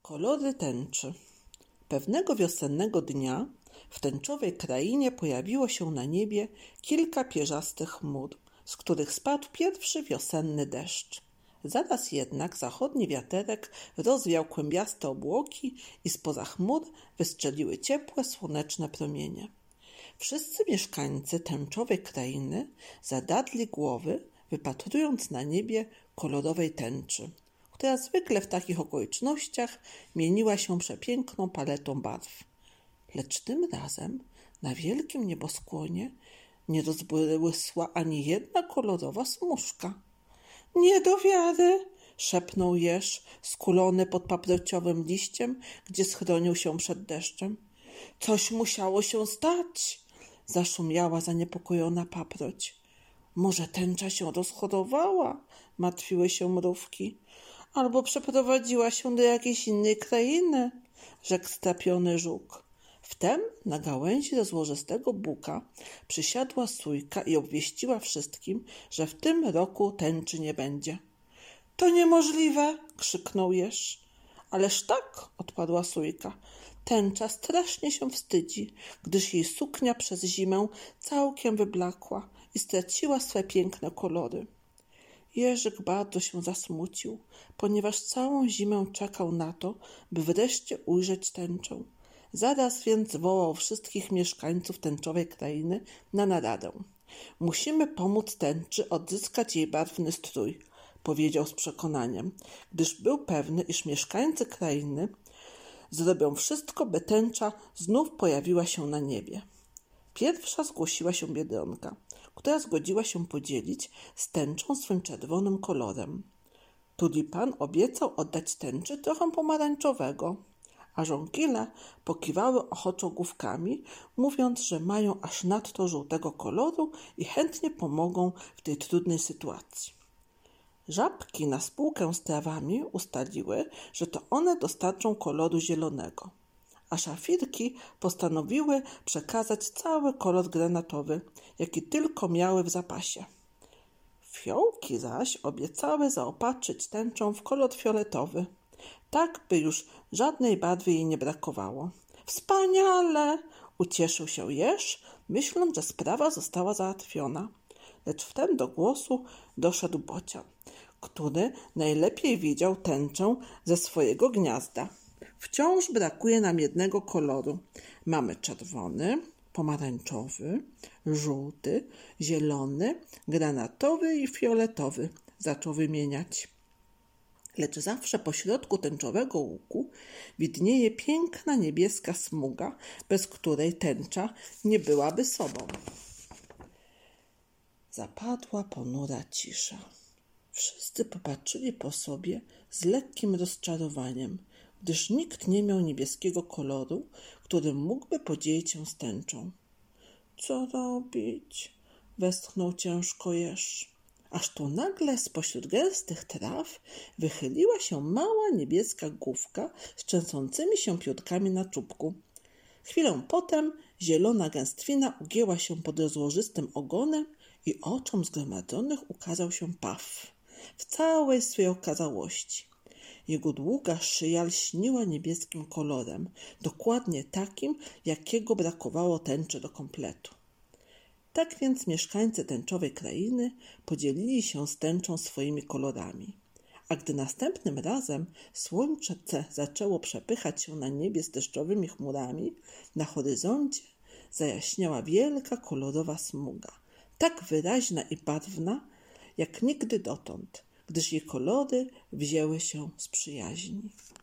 Kolory tęczy. Pewnego wiosennego dnia w tęczowej krainie pojawiło się na niebie kilka pierzastych chmur, z których spadł pierwszy wiosenny deszcz. Zaraz jednak zachodni wiaterek rozwiał kłębiaste obłoki i spoza chmur wystrzeliły ciepłe, słoneczne promienie. Wszyscy mieszkańcy tęczowej krainy zadarli głowy, wypatrując na niebie kolorowej tęczy, która zwykle w takich okolicznościach mieniła się przepiękną paletą barw. Lecz tym razem na wielkim nieboskłonie nie rozbłysła ani jedna kolorowa smużka. Nie do wiary! Szepnął jeż, skulony pod paprociowym liściem, gdzie schronił się przed deszczem. Coś musiało się stać! Zaszumiała zaniepokojona paproć. Może tęcza się rozchorowała? Martwiły się mrówki. Albo przeprowadziła się do jakiejś innej krainy, rzekł strapiony żuk. Wtem na gałęzi rozłożystego buka przysiadła sójka i obwieściła wszystkim, że w tym roku tęczy nie będzie. To niemożliwe! Krzyknął jeż. Ależ tak! Odparła sójka. Tęcza strasznie się wstydzi, gdyż jej suknia przez zimę całkiem wyblakła i straciła swe piękne kolory. Jerzyk bardzo się zasmucił, ponieważ całą zimę czekał na to, by wreszcie ujrzeć tęczę. Zaraz więc wołał wszystkich mieszkańców tęczowej krainy na naradę. Musimy pomóc tęczy odzyskać jej barwny strój, powiedział z przekonaniem, gdyż był pewny, iż mieszkańcy krainy zrobią wszystko, by tęcza znów pojawiła się na niebie. Pierwsza zgłosiła się Biedronka, która zgodziła się podzielić z tęczą swym czerwonym kolorem. Tulipan obiecał oddać tęczy trochę pomarańczowego, a żonkile pokiwały ochoczo główkami, mówiąc, że mają aż nadto żółtego koloru i chętnie pomogą w tej trudnej sytuacji. Żabki na spółkę z trawami ustaliły, że to one dostarczą koloru zielonego, a szafirki postanowiły przekazać cały kolor granatowy, jaki tylko miały w zapasie. Fiołki zaś obiecały zaopatrzyć tęczą w kolor fioletowy, tak by już żadnej barwy jej nie brakowało. Wspaniale! Ucieszył się jeż, myśląc, że sprawa została załatwiona. Lecz wtem do głosu doszedł Bocian, który najlepiej widział tęczę ze swojego gniazda. Wciąż brakuje nam jednego koloru. Mamy czerwony, pomarańczowy, żółty, zielony, granatowy i fioletowy, zaczął wymieniać. Lecz zawsze pośrodku tęczowego łuku widnieje piękna niebieska smuga, bez której tęcza nie byłaby sobą. Zapadła ponura cisza. Wszyscy popatrzyli po sobie z lekkim rozczarowaniem, gdyż nikt nie miał niebieskiego koloru, którym mógłby podzielić się z tęczą. Co robić? Westchnął ciężko jeż. Aż tu nagle spośród gęstych traw wychyliła się mała niebieska główka z trzęsącymi się piórkami na czubku. Chwilę potem zielona gęstwina ugięła się pod rozłożystym ogonem i oczom zgromadzonych ukazał się paw w całej swej okazałości. Jego długa szyja lśniła niebieskim kolorem, dokładnie takim, jakiego brakowało tęczy do kompletu. Tak więc mieszkańcy tęczowej krainy podzielili się z tęczą swoimi kolorami. A gdy następnym razem słońce zaczęło przepychać się na niebie z deszczowymi chmurami, na horyzoncie zajaśniała wielka kolorowa smuga, tak wyraźna i barwna, jak nigdy dotąd, gdyż jej kolory wzięły się z przyjaźni.